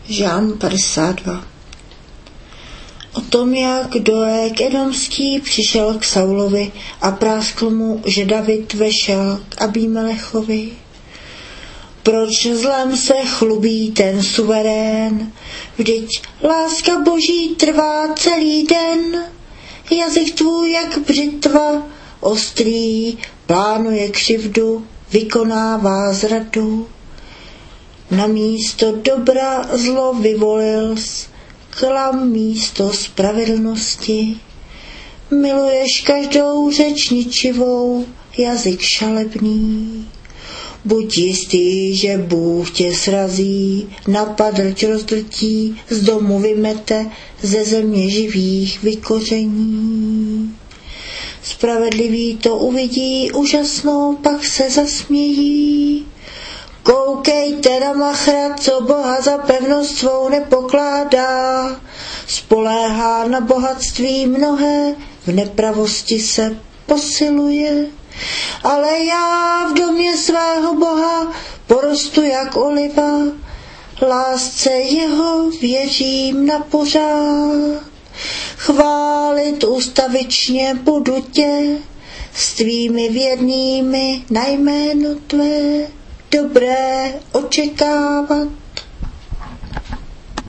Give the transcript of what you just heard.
Žálm 52. O tom, jak Doeg Edomský přišel k Saulovi a práskl mu, že David vešel k Abimelechovi. Proč zlem se chlubí ten suverén? Vždyť láska Boží trvá celý den. Jazyk tvůj jak břitva ostrý, plánuje křivdu, vykonává zradu. Na místo dobra zlo vyvolils, klam místo spravedlnosti. Miluješ každou řeč ničivou, jazyk šalebný. Buď jistý, že Bůh tě srazí, napadrť rozdrtí, z domu vymete, ze země živých vykoření. Spravedliví to uvidí, úžasnou, pak se zasmějí. Koukejte na machra, co Boha za pevnost svou nepokládá. Spoléhá na bohatství mnohé, v nepravosti se posiluje. Ale já v domě svého Boha porostu jak oliva, lásce jeho věřím na pořád. Chválit ustavičně budu tě, s tvými věrnými na jméno tvé dobré očekávat.